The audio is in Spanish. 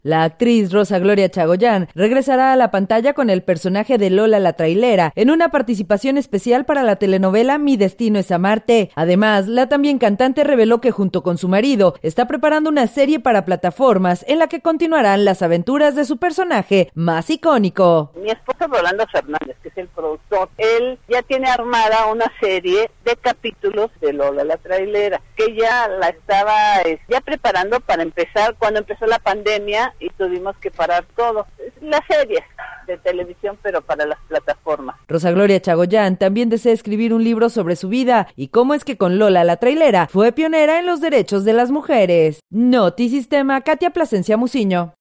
La actriz Rosa Gloria Chagoyán regresará a la pantalla con el personaje de Lola la Trailera en una participación especial para la telenovela Mi Destino es Amarte. Además, la también cantante reveló que junto con su marido está preparando una serie para plataformas en la que continuarán las aventuras de su personaje más icónico. Mi esposo Rolando Fernández, que es el productor, él ya tiene armada una serie de capítulos de Lola la Trailera, que ya la estaba ya preparando para empezar cuando empezó la pandemia y tuvimos que parar todo. Las series de televisión, pero para las plataformas. Rosa Gloria Chagoyán también desea escribir un libro sobre su vida y cómo es que con Lola la Trailera fue pionera en los derechos de las mujeres. Notisistema, Katia Plasencia Muciño.